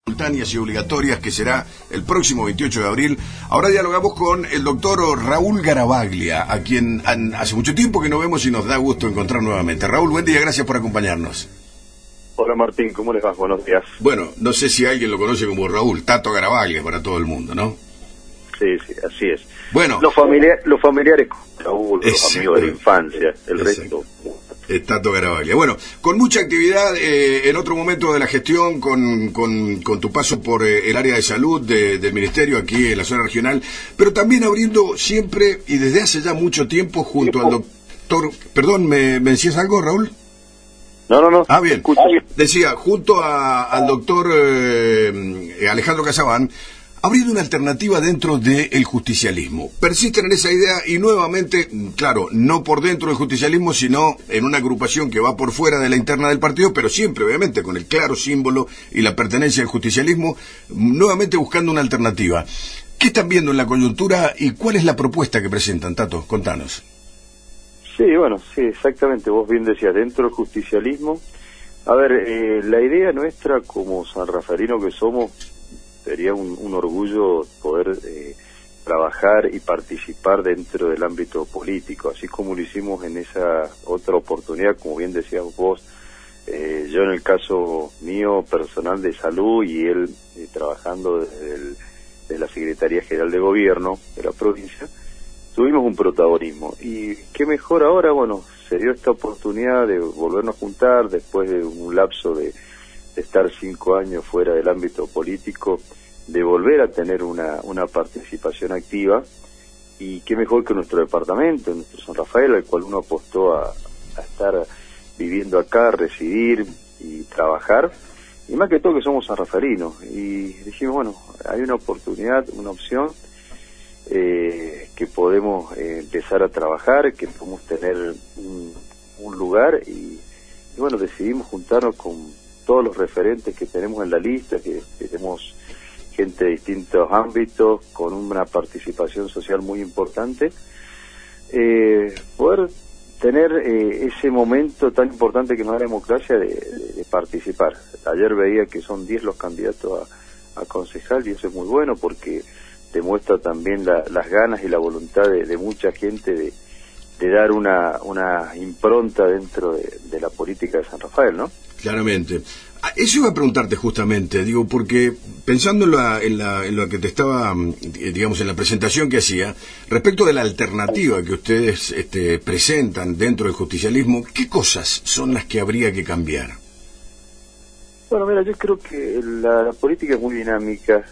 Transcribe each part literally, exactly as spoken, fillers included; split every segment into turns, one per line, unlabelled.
Simultáneas y obligatorias, que será el próximo veintiocho de abril. Ahora dialogamos con el doctor Raúl Garavaglia, a quien hace mucho tiempo que no vemos y nos da gusto encontrar nuevamente. Raúl, buen día, gracias por acompañarnos.
Hola Martín, ¿cómo les va? Buenos días.
Bueno, no sé si alguien lo conoce como Raúl, Tato Garavaglia para todo el mundo, ¿no?
Sí, sí, así es.
Bueno,
los, familia los familiares Raúl, los
exacto,
amigos de la infancia, el
exacto.
resto.
Tato Garavaglia. Bueno, con mucha actividad eh, en otro momento de la gestión, con, con, con tu paso por eh, el área de salud de, del Ministerio aquí en la zona regional, pero también abriendo siempre y desde hace ya mucho tiempo junto al doctor... Perdón, ¿me, me decías algo, Raúl?
No, no, no.
Ah, bien.
Escucha.
Decía, junto a, al doctor eh, Alejandro Casabán, abriendo una alternativa dentro del justicialismo. Persisten en esa idea y nuevamente, claro, no por dentro del justicialismo, sino en una agrupación que va por fuera de la interna del partido, pero siempre, obviamente, con el claro símbolo y la pertenencia al justicialismo, nuevamente buscando una alternativa. ¿Qué están viendo en la coyuntura y cuál es la propuesta que presentan, Tato? Contanos.
Sí, bueno, sí, exactamente. Vos bien decías, dentro del justicialismo. A ver, eh, la idea nuestra como sanrafaelino que somos, sería un, un orgullo poder eh, trabajar y participar dentro del ámbito político, así como lo hicimos en esa otra oportunidad, como bien decías vos, eh, yo en el caso mío personal de salud y él eh, trabajando desde el, de la Secretaría General de Gobierno de la provincia, tuvimos un protagonismo. Y qué mejor ahora, bueno, se dio esta oportunidad de volvernos a juntar después de un lapso de de estar cinco años fuera del ámbito político, de volver a tener una, una participación activa, y qué mejor que nuestro departamento, nuestro San Rafael, al cual uno apostó a, a estar viviendo acá, residir y trabajar, y más que todo que somos sanrafaelinos, y dijimos, bueno, hay una oportunidad, una opción, eh, que podemos eh, empezar a trabajar, que podemos tener un, un lugar, y, y bueno, decidimos juntarnos con todos los referentes que tenemos en la lista, que tenemos gente de distintos ámbitos, con una participación social muy importante, eh, poder tener eh, ese momento tan importante que nos da la democracia de, de, de participar. Ayer veía que son diez los candidatos a, a concejal, y eso es muy bueno porque demuestra también la, las ganas y la voluntad de, de mucha gente de, de dar una, una impronta dentro de, de la política de San Rafael, ¿no?
Claramente. Eso iba a preguntarte justamente, digo, porque pensando en, la, en, la, en lo que te estaba, digamos, en la presentación que hacía, respecto de la alternativa que ustedes este, presentan dentro del justicialismo, ¿qué cosas son las que habría que cambiar?
Bueno, mira, yo creo que la, la política es muy dinámica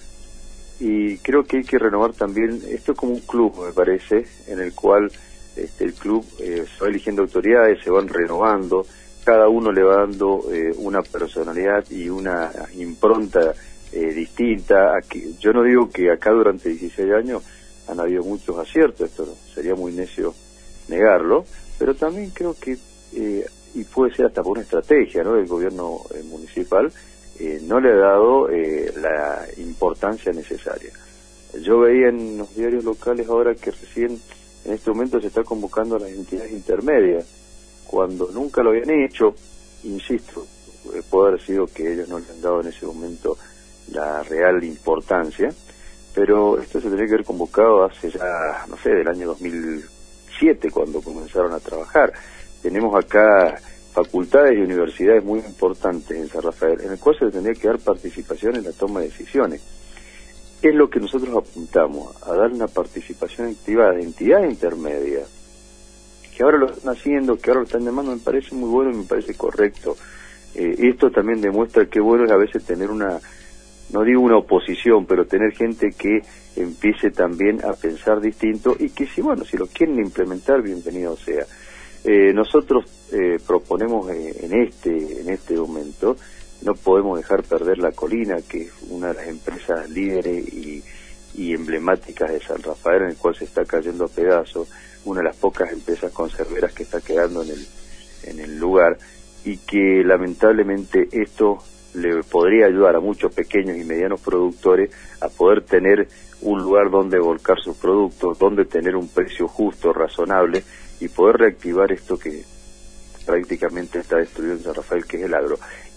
y creo que hay que renovar también, esto es como un club, me parece, en el cual este, el club eh, se va eligiendo autoridades, se van renovando, cada uno le va dando eh, una personalidad y una impronta eh, distinta. Aquí, yo no digo que acá durante dieciséis años han habido muchos aciertos, esto sería muy necio negarlo, pero también creo que, eh, y puede ser hasta por una estrategia, ¿no?, del gobierno eh, municipal, eh, no le ha dado eh, la importancia necesaria. Yo veía en los diarios locales ahora que recién en este momento se está convocando a las entidades intermedias, cuando nunca lo habían hecho. Insisto, puede haber sido que ellos no le han dado en ese momento la real importancia, pero esto se tenía que haber convocado hace ya, no sé, del año dos mil siete, cuando comenzaron a trabajar. Tenemos acá facultades y universidades muy importantes en San Rafael, en el cual se le tendría que dar participación en la toma de decisiones. Es lo que nosotros apuntamos, a dar una participación activa de entidades intermedias, que ahora lo están haciendo, que ahora lo están llamando, me parece muy bueno y me parece correcto. Eh, esto también demuestra que bueno es a veces tener una, no digo una oposición, pero tener gente que empiece también a pensar distinto y que si, bueno, si lo quieren implementar, bienvenido sea. Eh, nosotros eh, proponemos eh, en este en este momento, no podemos dejar perder La Colina, que es una de las empresas líderes y, y emblemáticas de San Rafael, en el cual se está cayendo a pedazos, una de las pocas empresas conserveras que está quedando en el, en el lugar, y que lamentablemente esto le podría ayudar a muchos pequeños y medianos productores a poder tener un lugar donde volcar sus productos, donde tener un precio justo, razonable, y poder reactivar esto que prácticamente está destruido en San Rafael, que es el agro.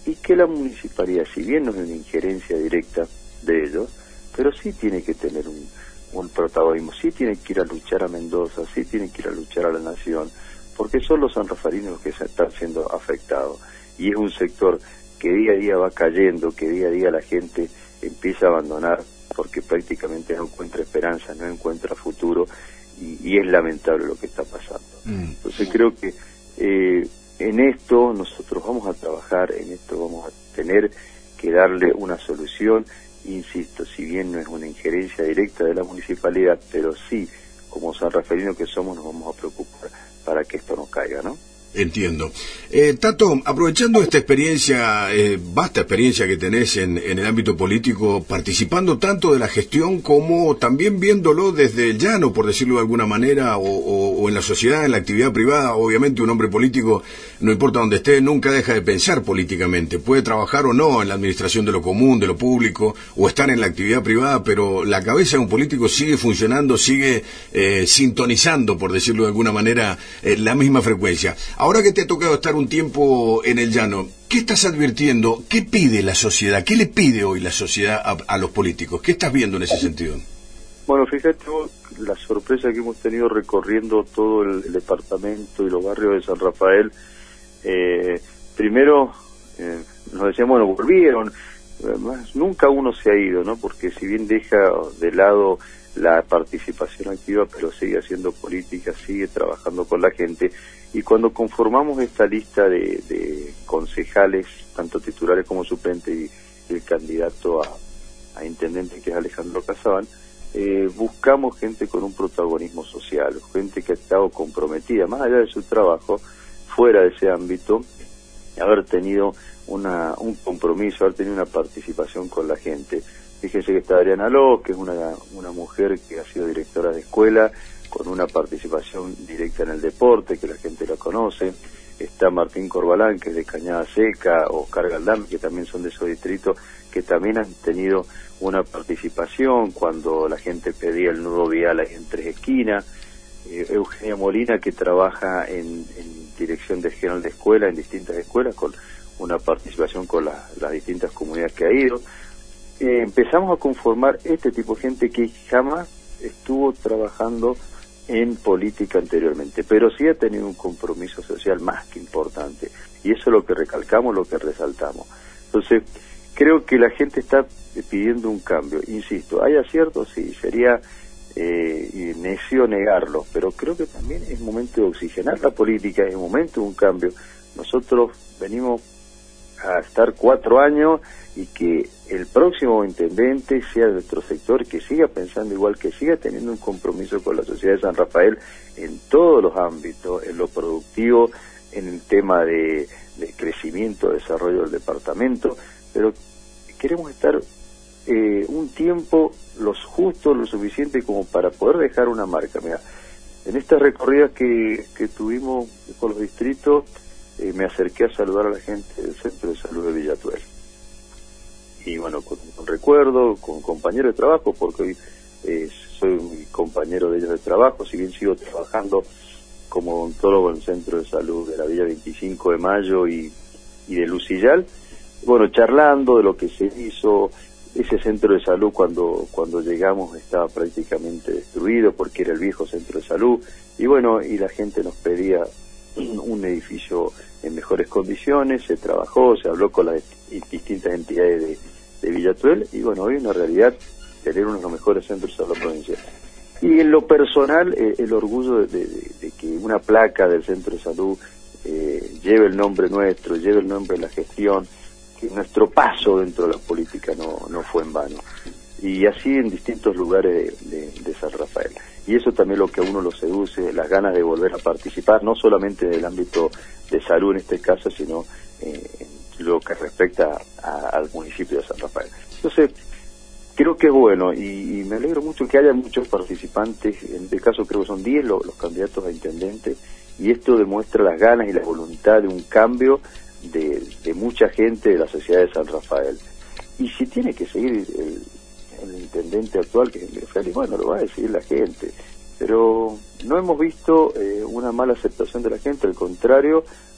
y que la municipalidad, si bien no es una injerencia directa de ellos, pero sí tiene que tener un, un protagonismo, sí tiene que ir a luchar a Mendoza, sí tiene que ir a luchar a la Nación, porque son los sanrafalinos los que se están siendo afectados, y es un sector que día a día va cayendo, que día a día la gente empieza a abandonar, porque prácticamente no encuentra esperanza, no encuentra futuro, y, y es lamentable lo que está pasando. Mm. Entonces creo que eh, en esto nosotros vamos a trabajar, en esto vamos a tener que darle una solución. Insisto, si bien no es una injerencia directa de la municipalidad, pero sí, como sanrafalinos que somos, nos vamos a preocupar para que esto no caiga, ¿no?
Entiendo. Eh, Tato, aprovechando esta experiencia, eh, vasta experiencia que tenés en, en el ámbito político, participando tanto de la gestión como también viéndolo desde el llano, por decirlo de alguna manera, o, o, o en la sociedad, en la actividad privada, obviamente un hombre político, no importa dónde esté, nunca deja de pensar políticamente. Puede trabajar o no en la administración de lo común, de lo público, o estar en la actividad privada, pero la cabeza de un político sigue funcionando, sigue eh, sintonizando, por decirlo de alguna manera, eh, la misma frecuencia. Ahora que te ha tocado estar un tiempo en el llano, ¿qué estás advirtiendo? ¿Qué pide la sociedad? ¿Qué le pide hoy la sociedad a, a los políticos? ¿Qué estás viendo en ese sentido?
Bueno, fíjate vos, la sorpresa que hemos tenido recorriendo todo el, el departamento y los barrios de San Rafael. Eh, primero, eh, nos decían, bueno, volvieron, además, nunca uno se ha ido, ¿no? Porque si bien deja de lado la participación activa, pero sigue haciendo política, sigue trabajando con la gente. Y cuando conformamos esta lista de, de concejales, tanto titulares como suplentes, y el candidato a, a intendente, que es Alejandro Casaban, eh, buscamos gente con un protagonismo social, gente que ha estado comprometida, más allá de su trabajo, fuera de ese ámbito, haber tenido una, un compromiso, haber tenido una participación con la gente. Fíjense que está Adriana Ló, que es una, una mujer que ha sido directora de escuela, con una participación directa en el deporte, que la gente la conoce. Está Martín Corbalán, que es de Cañada Seca, Oscar Galdán, que también son de esos distritos, que también han tenido una participación cuando la gente pedía el nudo vial ahí en Tres Esquinas. Eh, Eugenia Molina, que trabaja en, en dirección de general de escuela, en distintas escuelas, con una participación con la, las distintas comunidades que ha ido. Eh, empezamos a conformar este tipo de gente que jamás estuvo trabajando en política anteriormente, pero sí ha tenido un compromiso social más que importante, y eso es lo que recalcamos, lo que resaltamos. Entonces, creo que la gente está pidiendo un cambio, insisto, hay aciertos, sí, sería eh, necio negarlo, pero creo que también es momento de oxigenar la política, es momento de un cambio. Nosotros venimos a estar cuatro años y que el próximo intendente sea de nuestro sector, que siga pensando igual, que siga teniendo un compromiso con la sociedad de San Rafael en todos los ámbitos, en lo productivo, en el tema de, de crecimiento, desarrollo del departamento, pero queremos estar eh, un tiempo lo justo, lo suficiente como para poder dejar una marca. Mira, en estas recorridas que, que tuvimos por los distritos, eh, me acerqué a saludar a la gente del Centro de Salud de Villatuel. Y bueno, con, con recuerdo, con compañeros de trabajo, porque hoy eh, soy un compañero de ellos de trabajo, si bien sigo trabajando como odontólogo en el Centro de Salud de la Villa veinticinco de Mayo y, y de Lucillal. Bueno, charlando de lo que se hizo. Ese centro de salud, cuando cuando llegamos, estaba prácticamente destruido porque era el viejo centro de salud, y bueno, y la gente nos pedía un edificio en mejores condiciones. Se trabajó, se habló con las distintas entidades de, de Villatuel, y bueno, hoy es una realidad tener uno de los mejores centros de salud de la provincia. Y en lo personal, eh, el orgullo de, de, de que una placa del centro de salud eh, lleve el nombre nuestro, lleve el nombre de la gestión, que nuestro paso dentro de la política no, no fue en vano. Y así en distintos lugares de, de, de San Rafael. Y eso también lo que a uno lo seduce, las ganas de volver a participar, no solamente en el ámbito de salud en este caso, sino eh, en lo que respecta a, al municipio de San Rafael. Entonces, creo que es bueno, y, y me alegro mucho que haya muchos participantes. En este caso creo que son diez los, los candidatos a intendente, y esto demuestra las ganas y la voluntad de un cambio de, de mucha gente de la sociedad de San Rafael. Y si tiene que seguir el, el intendente actual, que es Emilio Félix, bueno, lo va a decidir la gente, pero no hemos visto eh, una mala aceptación de la gente, al contrario,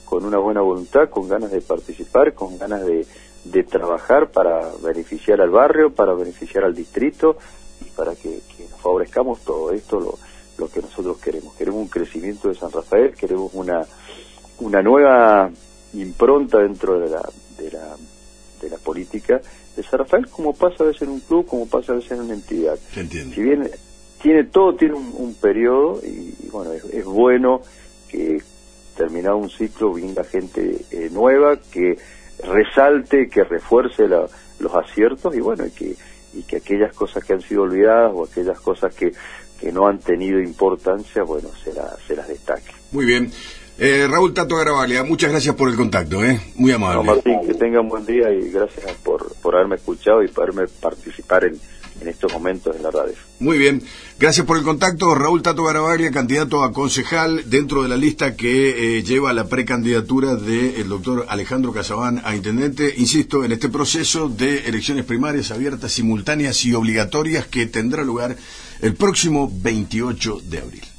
con una buena voluntad, con ganas de participar, con ganas de, de trabajar para beneficiar al barrio, para beneficiar al distrito y para que, que nos favorezcamos todo esto, lo, lo que nosotros queremos. Queremos un crecimiento de San Rafael, queremos una, una nueva impronta dentro de la, de la, de la política de San Rafael, como pasa a veces en un club, como pasa a veces en una entidad.
Se entiende.
Si bien tiene todo, tiene un, un periodo, y, y bueno, es, es bueno que terminado un ciclo venga gente eh, nueva, que resalte, que refuerce la, los aciertos, y bueno, y que, y que aquellas cosas que han sido olvidadas o aquellas cosas que, que no han tenido importancia, bueno, se, la, se las destaque.
Muy bien. Eh, Raúl Tato Garavaglia, muchas gracias por el contacto, ¿eh? Muy amable.
No, Martín, que tengan buen día y gracias por, por haberme escuchado y poderme participar en, en estos momentos en la radio.
Muy bien, gracias por el contacto. Raúl Tato Garavaglia, candidato a concejal dentro de la lista que eh, lleva la precandidatura del doctor Alejandro Casabán a intendente, insisto, en este proceso de elecciones primarias abiertas, simultáneas y obligatorias que tendrá lugar el próximo veintiocho de abril.